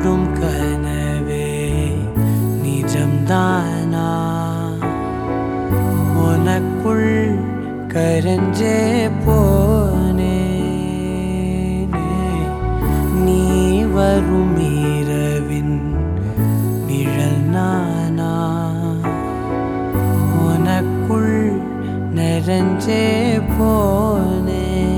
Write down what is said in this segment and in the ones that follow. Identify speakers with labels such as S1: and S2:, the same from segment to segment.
S1: தொடும் கனவே நிஜம்தானா உனக்குள் கரஞ்சே போனே நீ வரும் இரவின் நிழல் நானா உனக்குள் நிறைஞ்சே போனே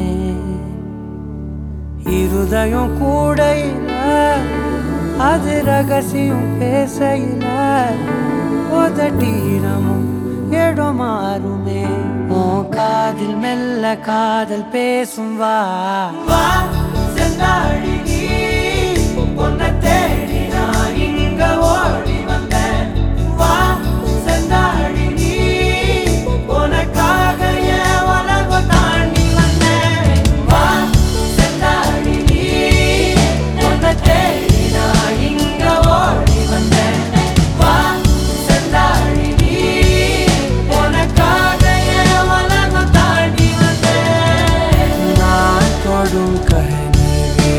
S1: இருதயம் கூடையில அது ரகசியம் பேசையில உதட்டீரமும் இடம் மாறுமே உன் காதில் மெல்ல காதல் பேசும் வா வா செந்தாழி நீ உன்னை தேடி நான் இங்க ஓடி வந்தேன் வா செந்தாழி நீ உனக்காக என் உலகம் தாண்டி வந்தேன் வா செந்தாழி நீ உன்னை தேடி நான் இங்க ஓடி வந்தேன் வா செந்தாழி நீ உனக்காக என் உலகம் தாண்டி வந்தேன் நான் தொடும் கனவே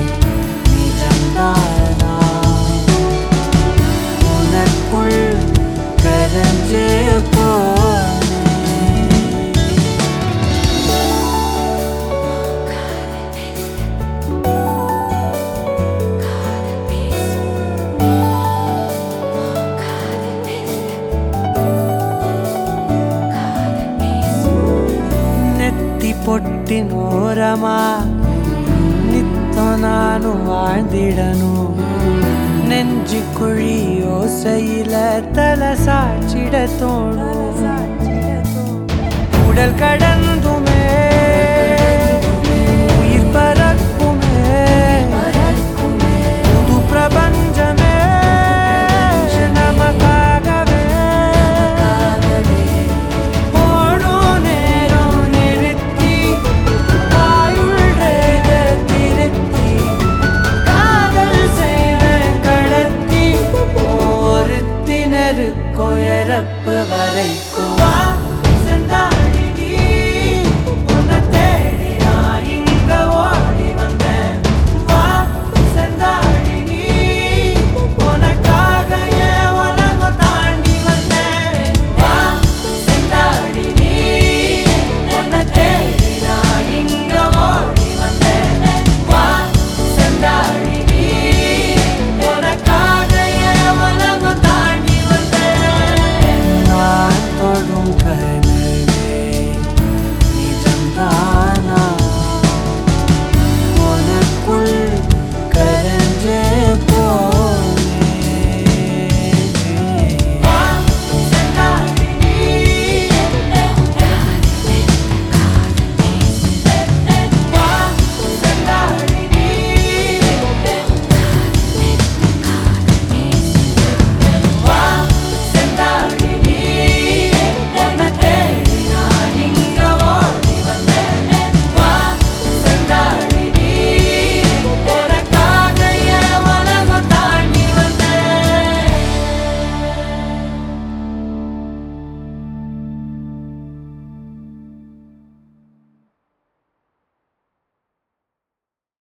S1: நிஜம்தானா உனக்குள் கரஞ்சே பொட்டின் ஓரமா நித்தம் நானும் வாழ்ந்திடணும் நெஞ்சு குழி யோசையில தலை சாச்சிட தோணும் உடல் கடந்தும்